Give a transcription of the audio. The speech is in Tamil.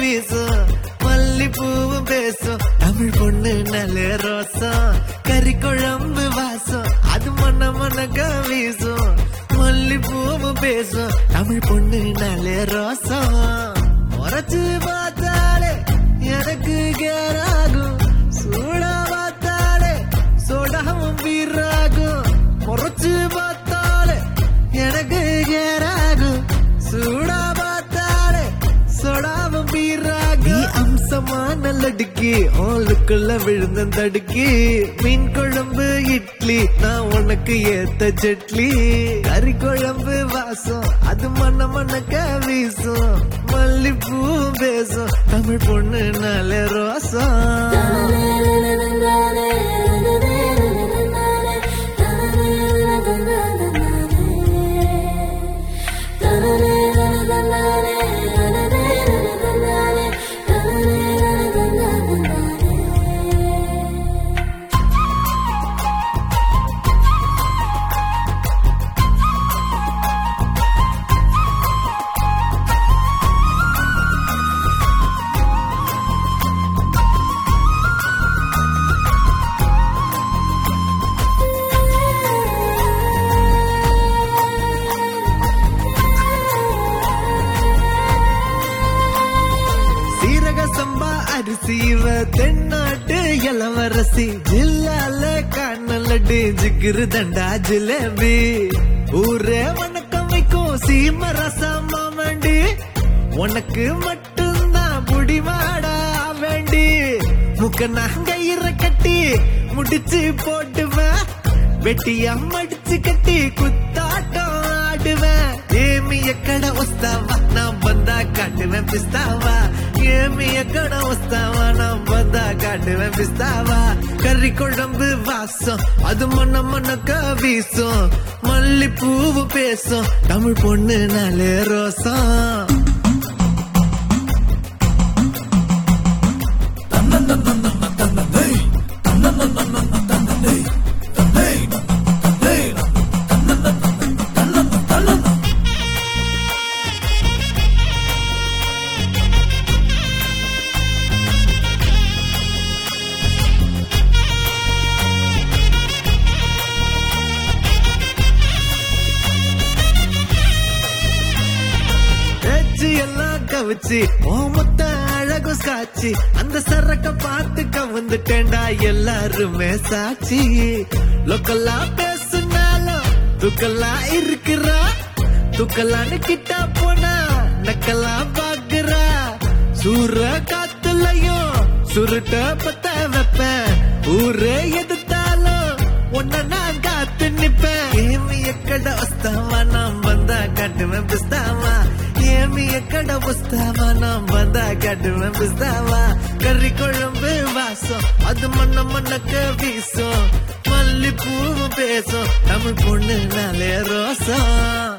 வீசும் மல்லிப்பூவும் பேசும் தமிழ் பொண்ணு நல்ல ரோசம் கறி குழம்பு வாசம் அது மன மனக்க வீசும் மல்லிப்பூவும் பேசும் தமிழ் பொண்ணு நல்ல ரோசம் உரைச்சு பார்த்தாலே எனக்கு கேராகும் சூடா பார்த்தாலே சோடாவும் வீராகும் உரைச்சு பார்த்தாலே எனக்கு கேராகும் சூடா பார்த்தாலே சோடாவும் வீராகும் அம்சமான லடுக்கி ஓலுக்குள்ள விழுந்த தடுக்கி மீன் குழம்பு இட்லி நான் உனக்கு ஏத்த சட்லி கறி குழம்பு வாசம் அது மன மனக்க வீசும் மல்லிப்பூ பேசும் தமிழ் பொண்ணு நல்ல ரோசம் அரிசிவ தென்னாட்டு இளவரசி ஜில்லால கண்ணலடி ஜிகிரு தண்டா ஜிலேபி ஊரே வணக்கம் வைக்கும் சீம ரசமா வேண்டி உனக்கு மட்டும்தான் புடிமாடா வேண்டி முக்க நாங்கயிற கட்டி முடிச்சு போட்டுவேன் வெட்டியா மடிச்சு கட்டி குத்தாட்டம் ஆடுவேன் ஏமி எக்கட வஸ்தாவா நான் வந்தா காட்டுவேன் பிஸ்தாவா ஏமி எக்கட வஸ்தாவா நான் வந்தா காட்டுவேன் பிஸ்தாவா கறி குழம்பு வாசம் அது மன மனக்க வீசும் மல்லிப்பூவு பேசும் தமிழ் பொண்ணு நல்ல ரோசம் எல்லாம் கவிச்சு ஓமத்த அழகு சாட்சி அந்த சரக்க பார்த்து கவுந்துட்டேன்டா எல்லாருமே சாட்சி லோக்கல்லா பேசுனாலும் துக்கல்லா இருக்கிறா துக்கல்லான்னு கிட்டா போனா நக்கல்லா பாக்குறா சூற காத்துலயும் சுருட்ட பத்த வைப்பேன் ஊரே எதிர்த்தாலும் உன்ன நான் காத்து நிப்பேன் ஏமி எக்கட வஸ்தாவா நான் வந்தா காட்டுவேன் பிஸ்தாவா ஏமி எக்கட வஸ்தாவா நான் வந்தா காட்டுவேன் பிஸ்தாவா கறி குழம்பு வாசம் அது மன மனக்க வீசும் மல்லிப்பூவும் பேசும் தமிழ் பொண்ணு நல்ல ரோசம்